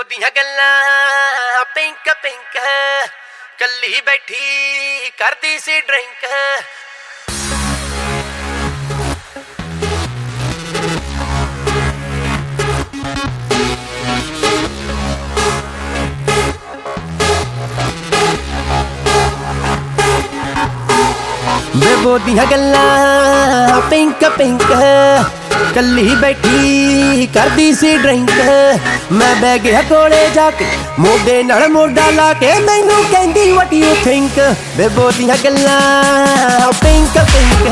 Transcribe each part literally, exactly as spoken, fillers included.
ਦੀਆਂ ਗੱਲਾਂ pink pink ਕੱਲੀ ਬੈਠੀ ਕਰਦੀ ਸੀ ਡਰਿੰਕ। ਬੇਬੋ ਦੀਆਂ ਗੱਲਾਂ ਪਿੰਕ ਪਿੰਕ ਕੱਲੀ ਬੈਠੀ ਕਰਦੀ ਸੀ ਡਰਿੰਕ। ਮੈਂ ਬਹਿ ਗਿਆ ਕੋਲੇ ਜਾ ਕੇ ਮੋਢੇ ਨਾਲ ਮੋਢਾ ਲਾ ਕੇ ਮੈਨੂੰ ਕਹਿੰਦੀ ਵਾਟ ਯੂ ਥਿੰਕ। ਬੇਬੋ ਦੀਆਂ ਗੱਲਾਂ ਪਿੰਕ ਪਿੰਕ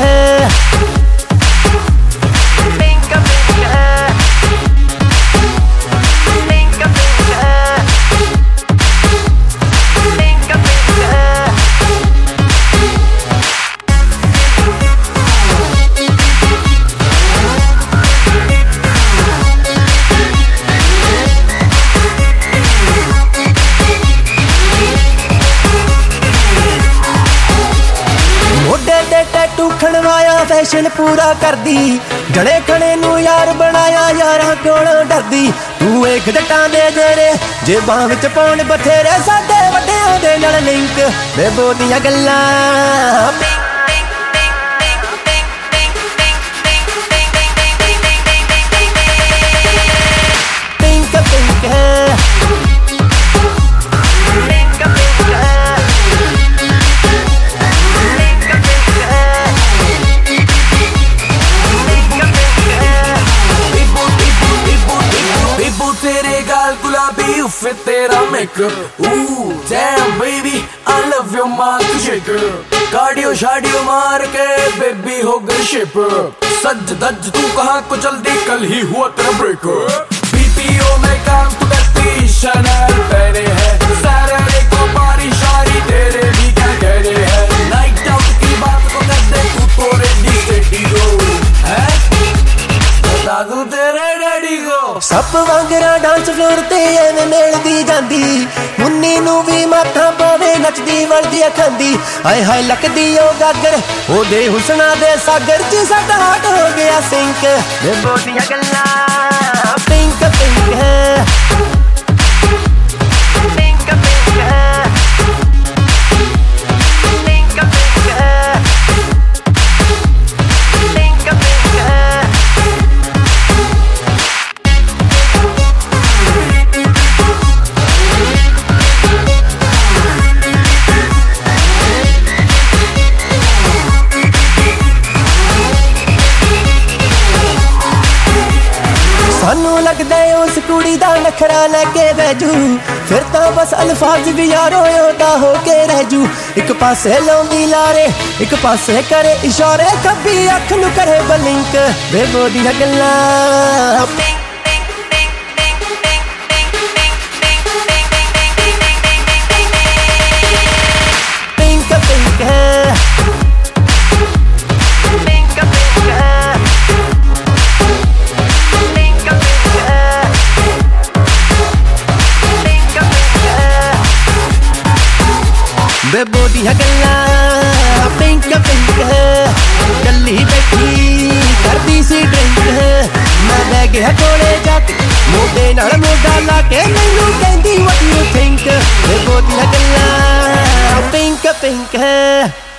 ਟੈਟੂ ਖਣਵਾਇਆ ਫੈਸ਼ਨ ਪੂਰਾ ਕਰਦੀ। ਜੜੇ ਖਣੇ ਨੂੰ ਯਾਰ ਬਣਾਇਆ ਯਾਰਾਂ ਕੋਲੋਂ ਡਰਦੀ। ਤੂੰ ਵੇਖ ਜੱਟਾਂ ਦੇ ਜਿਹੜੇ ਜੇਬਾਂ ਵਿੱਚ ਪਾਉਣ ਬਥੇਰੇ ਸਾਡੇ ਵੱਡਿਆਂ ਦੇ ਨਾਲ ਲਿੰਕ। ਬੇਬੋ ਦੀਆਂ ਗੱਲਾਂ pink pink fit tera makeup, ooh damn baby I love your mouth shaker। cardio शाडियो मार के baby हो गई shape। सज धज तू कहाँ को जल्दी कल ही हुआ तेरा breakup। B P O में काम तू करती Chanel पहने है। Saturday को बारी शारी तेरे भी क्या कहने हैं। Night out की बात को कर दे तू तो ready steady go है। बता दूं तेरे डैडी को ਸੱਪ ਵਾਂਗਰਾ ਡਾਂਸ ਫਲੋਰ ਤੇ ਐਵੇਂ ਮਿਲਦੀ ਜਾਂਦੀ। ਮੁੰਨੀ ਨੂੰ ਵੀ ਮਾਥਾ ਪਾਵੇ ਨੱਚਦੀ ਵਲਦੀ ਖਾਂਦੀ। ਹਾਏ ਹਾਏ ਲੱਕਦੀ ਉਹ ਗਾਗਰ ਉਹਦੇ ਹੁਸਨਾ ਦੇ ਸਾਗਰ ਚ ਸਾਡਾ ਹਾਟ ਹੋ ਗਿਆ ਸਿੰਕ। ਬੇਬੋ ਦੀਆਂ ਗੱਲਾਂ ਪਿੰਕ ਪਿੰਕ ਸਾਨੂੰ ਲੱਗਦਾ ਉਸ ਕੁੜੀ ਦਾ ਨਖਰਾ ਲੈ ਕੇ ਬੈਜੂ। ਫਿਰ ਤਾਂ ਬਸ ਅਲਫਾਜ਼ ਵੀ ਯਾਰੋ ਉਹਦਾ ਹੋ ਕੇ ਰਹਿਜੂ। ਇੱਕ ਪਾਸੇ ਲਾਉਂਦੀ ਲਾਰੇ ਇੱਕ ਪਾਸੇ ਕਰੇ ਇਸ਼ਾਰੇ ਖੱਬੀ ਅੱਖ ਨੂੰ ਕਰੇ ਬਲਿੰਕ। ਬੇਬੋ ਦੀਆਂ ਗੱਲਾਂ ਪਿੰਕ ਪਿੰਕ ਬੇਬੋ ਦੀਆਂ ਗੱਲਾਂ ਪਿੰਕ ਪਿੰਕ ਕੱਲੀ ਬੈਠੀ ਕਰਦੀ ਸੀ ਡਰਿੰਕ। ਮੈਂ ਬਹਿ ਗਿਆ ਕੋਲੇ ਜਾ ਕੇ ਮੋਢੇ ਨਾਲ ਮੋਢਾ ਲਾ ਕੇ ਮੈਨੂੰ ਕਹਿੰਦੀ ਵਾਟ ਯੂ ਥਿੰਕ। ਬੇਬੋ ਦੀਆਂ ਗੱਲਾਂ ਪਿੰਕ ਪਿੰਕ